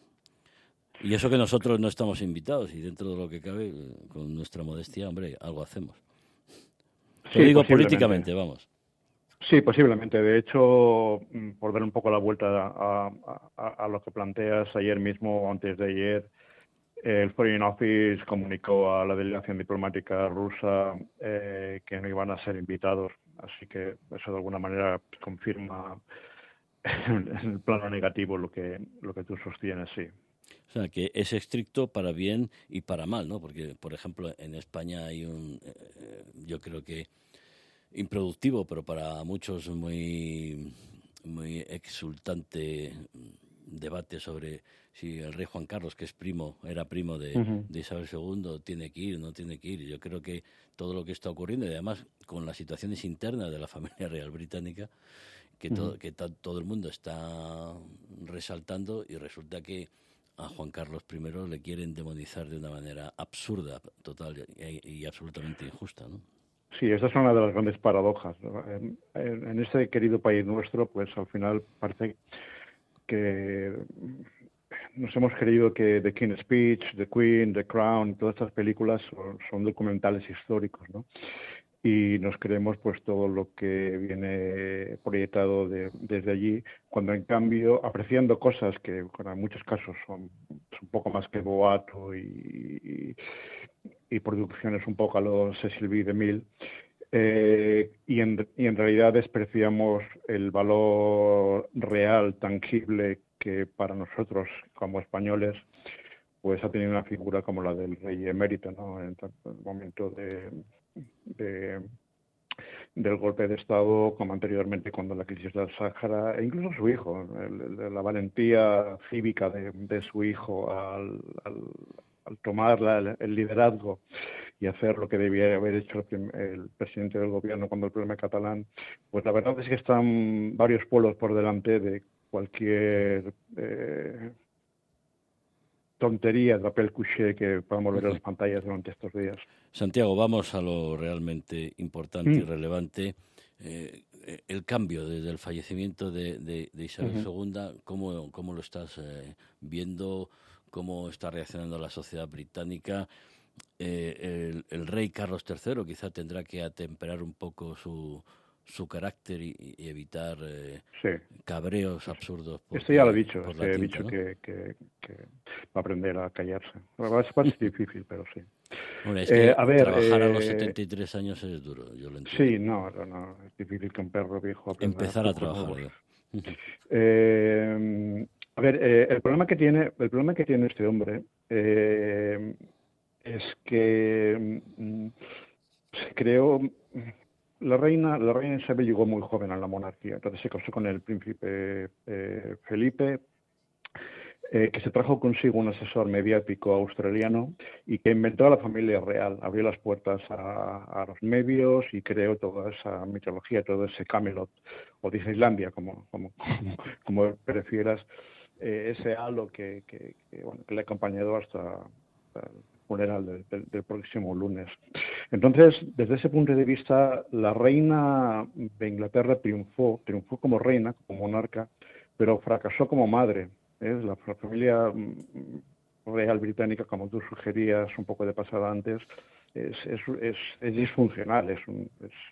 Y eso que nosotros no estamos invitados, y dentro de lo que cabe, con nuestra modestia, hombre, algo hacemos. Lo digo políticamente, vamos. Sí, posiblemente. De hecho, por dar un poco la vuelta a lo que planteas, ayer mismo, antes de ayer, el Foreign Office comunicó a la delegación diplomática rusa que no iban a ser invitados. Así que eso de alguna manera confirma en el plano negativo lo que tú sostienes, sí. O sea, que es estricto para bien y para mal, ¿no? Porque, por ejemplo, en España hay yo creo que improductivo, pero para muchos muy exultante debate sobre si el rey Juan Carlos, que era primo de Isabel II, tiene que ir o no tiene que ir. Yo creo que todo lo que está ocurriendo, y además con las situaciones internas de la familia real británica, que todo el mundo está resaltando, y resulta que a Juan Carlos I le quieren demonizar de una manera absurda, total y absolutamente injusta, ¿no? Sí, esa es una de las grandes paradojas, ¿no? En este querido país nuestro, pues al final parece que nos hemos creído que The King's Speech, The Queen, The Crown, todas estas películas son documentales históricos, ¿no? Y nos creemos pues todo lo que viene proyectado desde allí, cuando en cambio, apreciando cosas que en muchos casos son un poco más que boato y producciones un poco a los Cecil B. DeMille, y en realidad despreciamos el valor real, tangible, que para nosotros como españoles pues ha tenido una figura como la del rey emérito, ¿no? En el momento del golpe de Estado, como anteriormente cuando la crisis del Sáhara, e incluso su hijo, la valentía cívica de su hijo al tomar el liderazgo y hacer lo que debía haber hecho el presidente del gobierno cuando el problema catalán, pues la verdad es que están varios pueblos por delante de cualquier tontería de papel couché que podamos ver en las pantallas durante estos días. Santiago, vamos a lo realmente importante y relevante. El cambio desde el fallecimiento de Isabel II, ¿cómo lo estás viendo? ¿Cómo está reaccionando la sociedad británica? El rey Carlos III quizá tendrá que atemperar un poco su carácter y evitar cabreos absurdos. Esto ya lo he dicho, he dicho, ¿no? que va a aprender a callarse. Es difícil, pero sí. Bueno, es que trabajar a los 73 años es duro, yo lo entiendo. Sí, no, es difícil que un perro viejo aprenda empezar a trabajar. A ver, el problema que tiene este hombre es que se creó. La reina Isabel llegó muy joven a la monarquía, entonces se casó con el príncipe Felipe, que se trajo consigo un asesor mediático australiano y que inventó a la familia real, abrió las puertas a los medios y creó toda esa mitología, todo ese Camelot, o Disneylandia, como prefieras, ese halo que le ha acompañado hasta el funeral del próximo lunes. Entonces, desde ese punto de vista, la reina de Inglaterra triunfó como reina, como monarca, pero fracasó como madre. La familia real británica, como tú sugerías un poco de pasada antes, es disfuncional, es un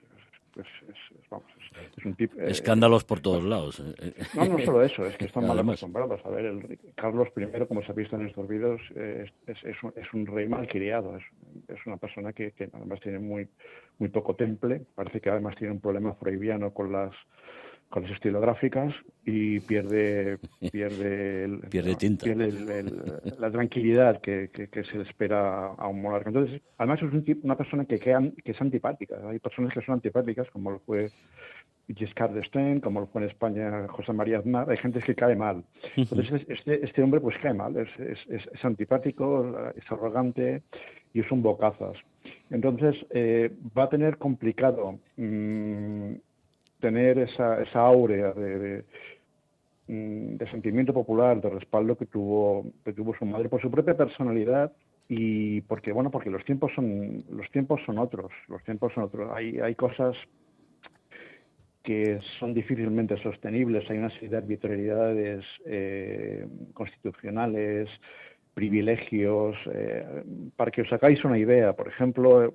tipo... Escándalos por todos lados. No solo eso, es que están mal Además. acostumbrados. A ver, Carlos I, como se ha visto en estos vídeos, es un rey malcriado, es una persona que además tiene muy poco temple, parece que además tiene un problema freudiano con las estilográficas y pierde tinta. La tranquilidad que se le espera a un monarca. Entonces, además es una persona que es antipática. Hay personas que son antipáticas, como lo fue Giscard d'Estaing, como lo fue en España José María Aznar. Hay gente que cae mal. Entonces, este hombre pues cae mal, es antipático, es arrogante y es un bocazas. Entonces, va a tener complicado tener esa áurea de sentimiento popular, de respaldo que tuvo su madre por su propia personalidad y porque los tiempos son otros. Hay cosas que son difícilmente sostenibles. Hay una serie de arbitrariedades constitucionales, privilegios. Para que os hagáis una idea, por ejemplo,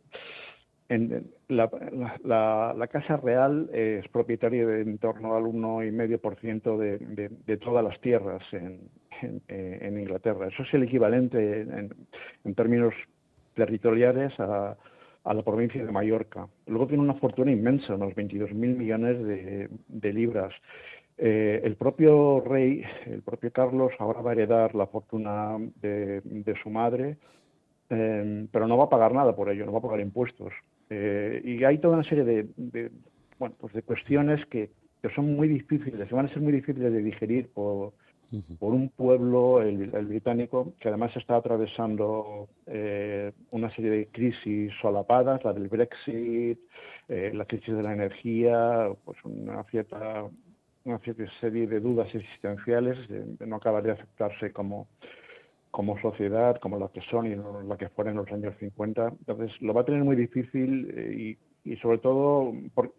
la Casa Real es propietaria de en torno al 1,5% de todas las tierras en Inglaterra. Eso es el equivalente en términos territoriales a la provincia de Mallorca. Luego tiene una fortuna inmensa, unos 22.000 millones de libras. El propio rey, el propio Carlos, ahora va a heredar la fortuna de su madre, pero no va a pagar nada por ello, no va a pagar impuestos. Y hay toda una serie de cuestiones que son muy difíciles, que van a ser muy difíciles de digerir por un pueblo, el británico, que además está atravesando una serie de crisis solapadas, la del Brexit, la crisis de la energía, pues una cierta serie de dudas existenciales de no acabar de aceptarse como sociedad, como la que son y no la que fueron en los años 50. Entonces, lo va a tener muy difícil y sobre todo,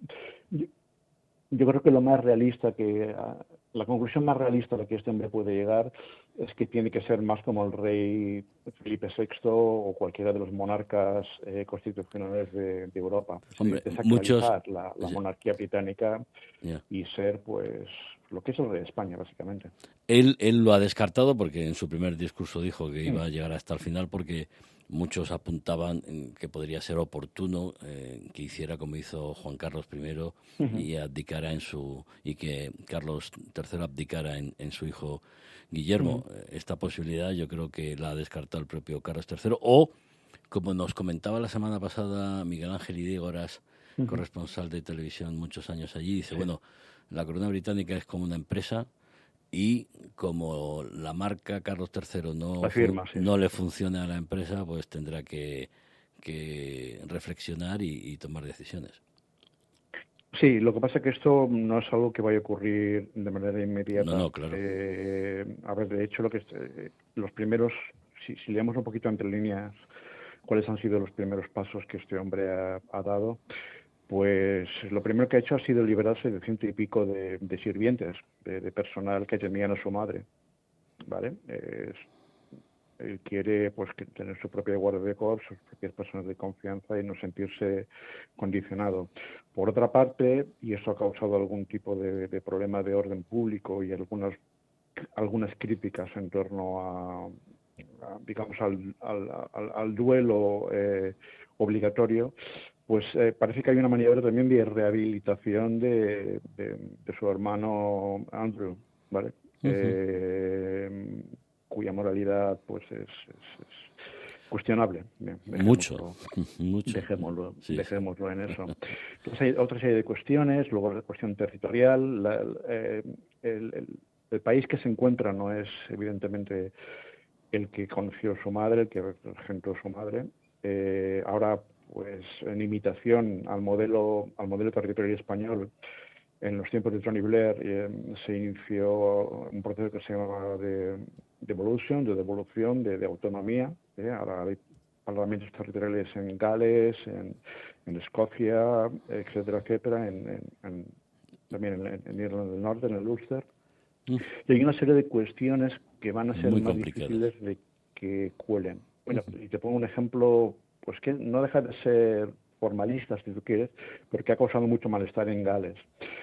yo creo que lo más realista la conclusión más realista a la que este hombre puede llegar es que tiene que ser más como el rey Felipe VI o cualquiera de los monarcas constitucionales de Europa. Hombre, desacralizar la monarquía británica y ser, pues, lo que es el rey de España, básicamente. Él lo ha descartado porque en su primer discurso dijo que iba a llegar hasta el final porque muchos apuntaban que podría ser oportuno que hiciera como hizo Juan Carlos I y abdicara y que Carlos III abdicara en su hijo Guillermo. Esta posibilidad yo creo que la ha descartado el propio Carlos III o, como nos comentaba la semana pasada Miguel Ángel Idígoras, corresponsal de televisión muchos años allí, dice, bueno, la corona británica es como una empresa y como la marca Carlos III no le funciona a la empresa, pues tendrá que reflexionar y tomar decisiones. Sí, lo que pasa es que esto no es algo que vaya a ocurrir de manera inmediata. No, claro. A ver, de hecho, los primeros, si leemos un poquito entre líneas cuáles han sido los primeros pasos que este hombre ha dado, pues lo primero que ha hecho ha sido liberarse de 100 y pico de sirvientes, de personal que temían a su madre, ¿vale? Él quiere pues tener su propia guardia de corps, sus propias personas de confianza y no sentirse condicionado. Por otra parte, y esto ha causado algún tipo de problema de orden público y algunas críticas en torno digamos al duelo obligatorio, pues parece que hay una maniobra también de rehabilitación de su hermano Andrew, ¿vale? Cuya moralidad pues es cuestionable. Mucho. Dejémoslo en eso. Entonces hay otra serie de cuestiones, luego la cuestión territorial. El país que se encuentra no es evidentemente el que conoció su madre, el que regentó su madre. Ahora, pues en imitación al modelo territorial español, en los tiempos de Tony Blair se inició un proceso que se llamaba de devolution, de devolución, de autonomía. Ahora hay parlamentos territoriales en Gales, en Escocia, etcétera, etcétera, también en Irlanda del Norte, en el Ulster. Y hay una serie de cuestiones que van a ser muy más complicadas, difíciles de que cuelen. Bueno, y te pongo un ejemplo, pues que no deja de ser formalista, si tú quieres, porque ha causado mucho malestar en Gales.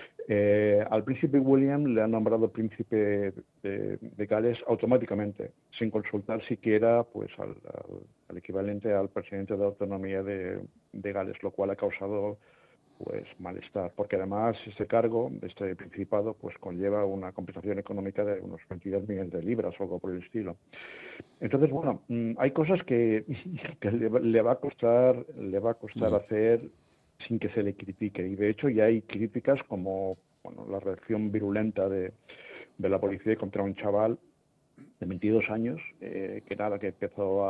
Al príncipe William le han nombrado príncipe de Gales automáticamente, sin consultar siquiera pues al equivalente al presidente de autonomía de Gales, lo cual ha causado pues malestar, porque además este cargo, este principado, pues conlleva una compensación económica de unos 22 millones de libras o algo por el estilo. Entonces, bueno, hay cosas que le va a costar hacer sin que se le critique, y de hecho ya hay críticas como la reacción virulenta de la policía contra un chaval de 22 años que empezó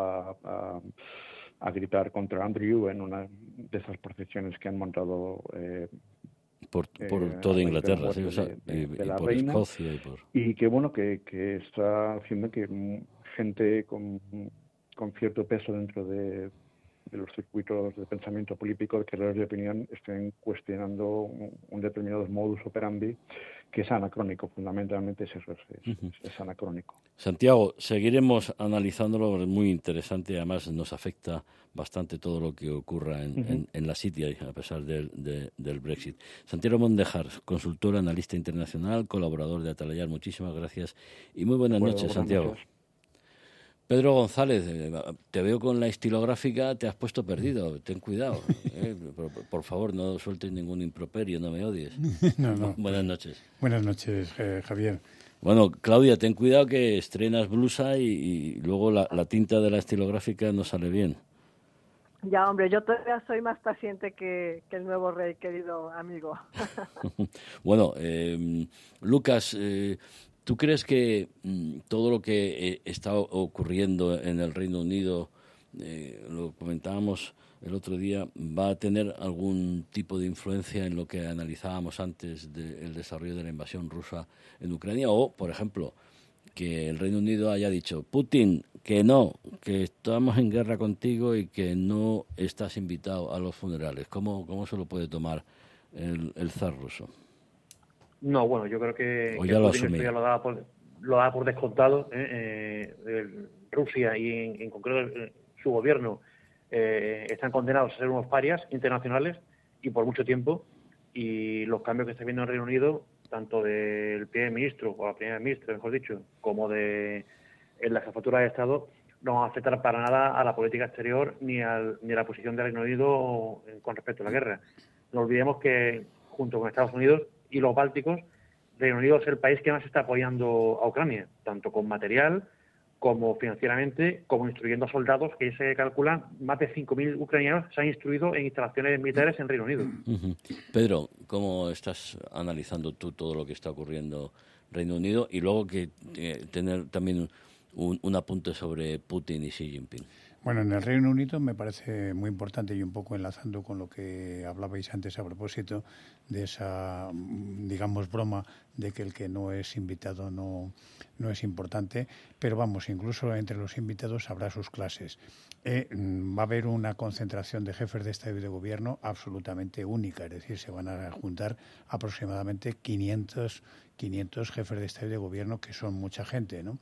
a gritar contra Andrew en una de esas procesiones que han montado por toda Inglaterra, ¿sí? de la por reina, Escocia y que está haciendo que gente con cierto peso dentro de los circuitos de pensamiento político, de creadores de opinión, estén cuestionando un determinado modus operandi que es anacrónico, fundamentalmente es eso, es anacrónico. Santiago, seguiremos analizándolo, es muy interesante, además nos afecta bastante todo lo que ocurra en la City, a pesar del Brexit. Santiago Mondejar, consultor, analista internacional, colaborador de Atalayar, muchísimas gracias y muy buenas noches, Santiago. Noches. Pedro González, te veo con la estilográfica, te has puesto perdido, ten cuidado. Por favor, no sueltes ningún improperio, no me odies. No. Buenas noches. Buenas noches, Javier. Bueno, Claudia, ten cuidado que estrenas blusa y luego la tinta de la estilográfica no sale bien. Ya, hombre, yo todavía soy más paciente que el nuevo rey, querido amigo. Bueno, Lucas, ¿tú crees que todo lo que está ocurriendo en el Reino Unido, lo comentábamos el otro día, va a tener algún tipo de influencia en lo que analizábamos antes del desarrollo de la invasión rusa en Ucrania? O, por ejemplo, que el Reino Unido haya dicho, Putin, que no, que estamos en guerra contigo y que no estás invitado a los funerales. ¿Cómo se lo puede tomar el zar ruso? No, bueno, yo creo que Putin ya lo daba por descontado. Rusia y en concreto su gobierno están condenados a ser unos parias internacionales y por mucho tiempo. Y los cambios que está viendo en el Reino Unido, tanto del primer ministro, o la primera ministra, mejor dicho, como en la jefatura de Estado, no van a afectar para nada a la política exterior ni a la posición del Reino Unido con respecto a la guerra. No olvidemos que, junto con Estados Unidos y los bálticos, Reino Unido es el país que más está apoyando a Ucrania, tanto con material como financieramente, como instruyendo a soldados, que se calcula más de 5.000 ucranianos se han instruido en instalaciones militares en Reino Unido. Pedro, ¿cómo estás analizando tú todo lo que está ocurriendo en Reino Unido? Y luego que tener también un apunte sobre Putin y Xi Jinping. Bueno, en el Reino Unido me parece muy importante y un poco enlazando con lo que hablabais antes a propósito de esa, digamos, broma de que el que no es invitado no es importante, pero vamos, incluso entre los invitados habrá sus clases. Va a haber una concentración de jefes de Estado y de Gobierno absolutamente única, es decir, se van a juntar aproximadamente 500 jefes de Estado y de Gobierno, que son mucha gente, ¿no?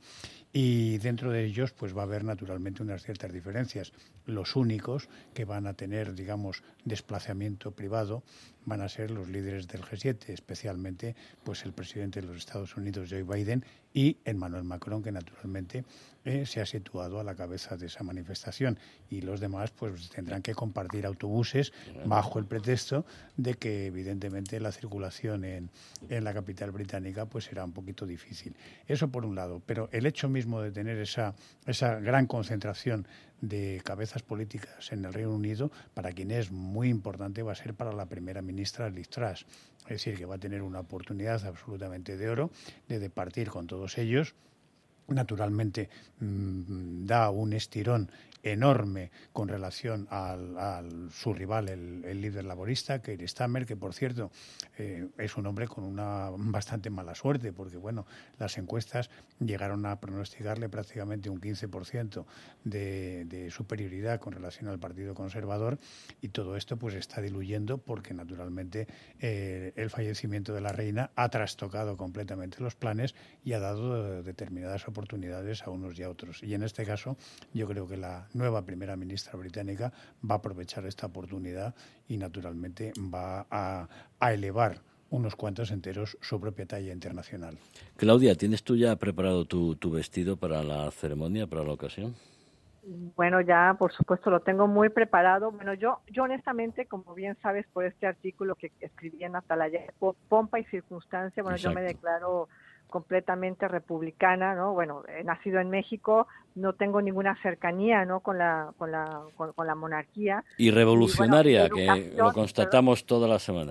Y dentro de ellos pues va a haber naturalmente unas ciertas diferencias. Los únicos que van a tener, digamos, desplazamiento privado van a ser los líderes del G7, especialmente pues el presidente de los Estados Unidos, Joe Biden, y Emmanuel Macron, que naturalmente se ha situado a la cabeza de esa manifestación, y los demás pues tendrán que compartir autobuses bajo el pretexto de que evidentemente la circulación en la capital británica pues será un poquito difícil. Eso por un lado, pero el hecho mismo de tener esa gran concentración de cabezas políticas en el Reino Unido, para quien es muy importante, va a ser para la primera ministra Liz Truss. Es decir, que va a tener una oportunidad absolutamente de oro de departir con todos ellos. Naturalmente da un estirón enorme con relación a su rival, el líder laborista, Keir Starmer, que por cierto es un hombre con una bastante mala suerte, porque bueno, las encuestas llegaron a pronosticarle prácticamente un 15% de superioridad con relación al Partido Conservador, y todo esto pues está diluyendo porque naturalmente el fallecimiento de la reina ha trastocado completamente los planes y ha dado determinadas oportunidades a unos y a otros. Y en este caso yo creo que la nueva primera ministra británica va a aprovechar esta oportunidad y naturalmente va a elevar unos cuantos enteros su propia talla internacional. Claudia, ¿tienes tú ya preparado tu vestido para la ceremonia, para la ocasión? Bueno, ya por supuesto lo tengo muy preparado. Bueno, yo honestamente, como bien sabes por este artículo que escribí en Atalaya, Pompa y Circunstancia, bueno, Exacto. Yo me declaro completamente republicana, ¿no? Bueno, he nacido en México, no tengo ninguna cercanía, ¿no? con la monarquía. Y revolucionaria, y bueno, que lo constatamos toda la semana.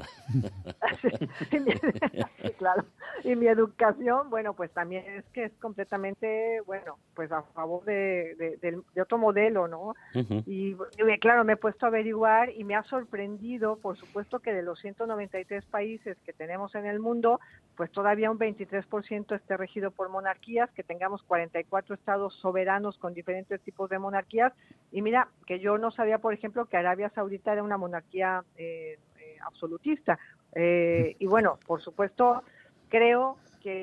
Sí, claro. Y mi educación, bueno, pues también es que es completamente, bueno, pues a favor de otro modelo, ¿no? Uh-huh. Y claro, me he puesto a averiguar y me ha sorprendido, por supuesto, que de los 193 países que tenemos en el mundo, pues todavía un 23% esté regido por monarquías, que tengamos 44 estados soberanos con diferentes tipos de monarquías. Y mira, que yo no sabía, por ejemplo, que Arabia Saudita era una monarquía absolutista. Y bueno, por supuesto, creo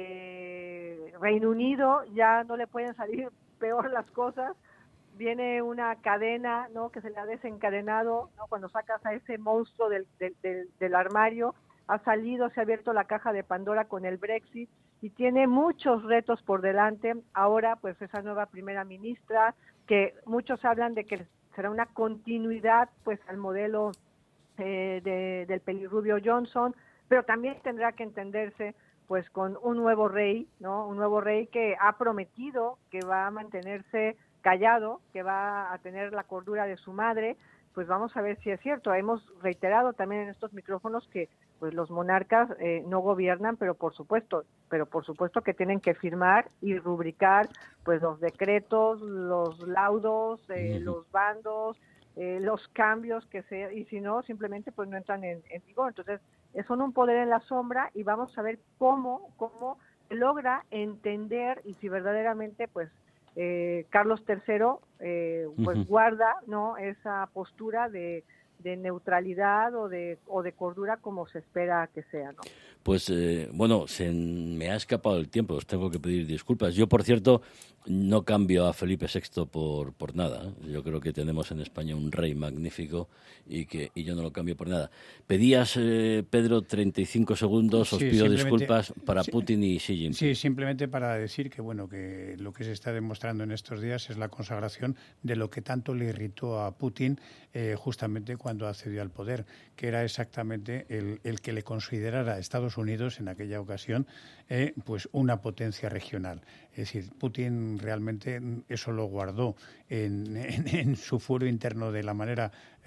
que Reino Unido ya no le pueden salir peor las cosas. Viene una cadena, ¿no?, que se le ha desencadenado, ¿no? Cuando sacas a ese monstruo del armario, ha salido, se ha abierto la caja de Pandora con el Brexit y tiene muchos retos por delante. Ahora, pues esa nueva primera ministra, que muchos hablan de que será una continuidad, pues, al modelo del pelirrubio Johnson, pero también tendrá que entenderse, pues, con un nuevo rey, ¿no? Un nuevo rey que ha prometido que va a mantenerse callado, que va a tener la cordura de su madre. Pues vamos a ver si es cierto. Hemos reiterado también en estos micrófonos que pues los monarcas no gobiernan, pero por supuesto que tienen que firmar y rubricar pues los decretos, los laudos, los bandos, los cambios y si no, simplemente pues no entran en vigor. Entonces, son un poder en la sombra y vamos a ver cómo logra entender y si verdaderamente pues Carlos III pues guarda, ¿no?, esa postura de neutralidad o de cordura como se espera que sea, ¿no? Pues bueno, me ha escapado el tiempo, os tengo que pedir disculpas. Yo, por cierto, no cambio a Felipe VI por nada. Yo creo que tenemos en España un rey magnífico y yo no lo cambio por nada. Pedías, Pedro, 35 segundos, os pido disculpas para Putin y Xi Jinping. Sí, simplemente para decir que bueno, que lo que se está demostrando en estos días es la consagración de lo que tanto le irritó a Putin justamente cuando accedió al poder, que era exactamente el que le considerara a Estados Unidos en aquella ocasión pues una potencia regional. Es decir, Putin realmente eso lo guardó en su fuero interno de la manera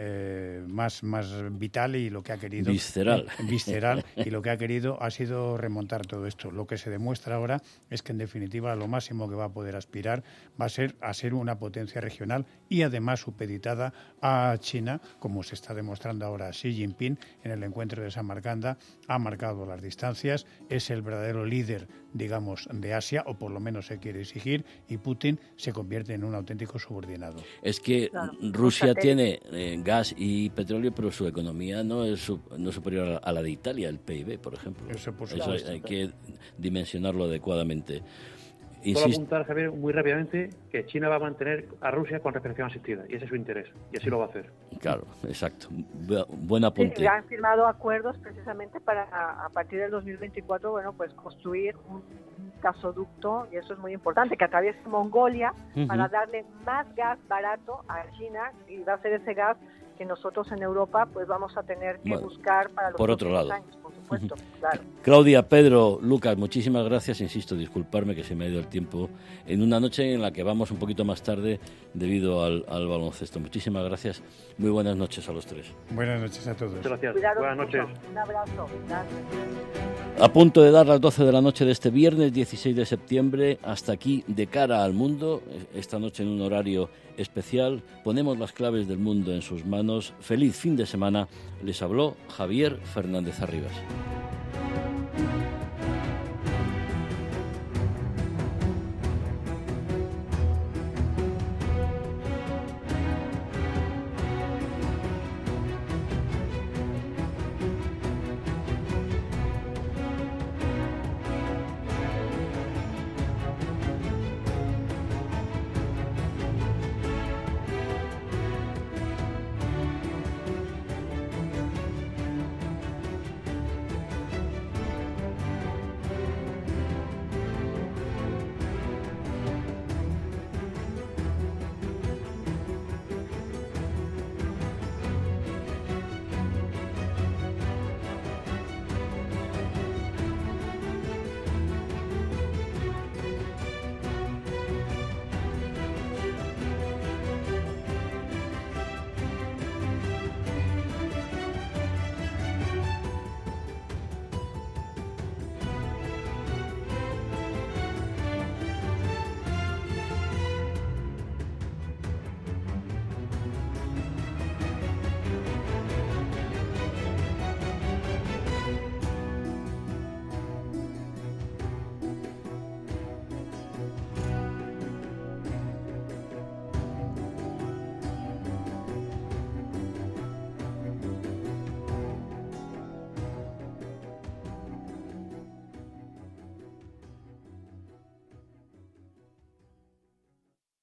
más vital y lo que ha querido visceral y lo que ha querido ha sido remontar todo esto. Lo que se demuestra ahora es que en definitiva lo máximo que va a poder aspirar va a ser una potencia regional y además supeditada a China, como se está demostrando ahora. Xi Jinping en el encuentro de Samarcanda ha marcado las distancias, es el verdadero líder, digamos, de Asia, o por lo menos se quiere exigir, y Putin se convierte en un auténtico subordinado. Es que Rusia tiene gas y petróleo, pero su economía no es superior a la de Italia, el PIB, por ejemplo. Eso hay que dimensionarlo adecuadamente. Solo apuntar, Javier, muy rápidamente, que China va a mantener a Rusia con represión asistida, y ese es su interés, y así lo va a hacer. Claro, exacto. Buen apunte. Sí, han firmado acuerdos precisamente para, a partir del 2024, bueno, pues construir un gasoducto, y eso es muy importante, que atraviese Mongolia para darle más gas barato a China, y va a ser ese gas que nosotros en Europa pues vamos a tener que buscar para los próximos años, por supuesto. supuesto, claro. Claudia, Pedro, Lucas, muchísimas gracias. Insisto, disculparme que se me ha ido el tiempo en una noche en la que vamos un poquito más tarde debido al baloncesto. Muchísimas gracias. Muy buenas noches a los tres. Buenas noches a todos. Muchas gracias. Cuidaros Buenas mucho. noches. Un abrazo. Gracias. A punto de dar las 12 de la noche de este viernes 16 de septiembre, hasta aquí De Cara al Mundo, esta noche en un horario especial, ponemos las claves del mundo en sus manos. Feliz fin de semana, les habló Javier Fernández Arribas.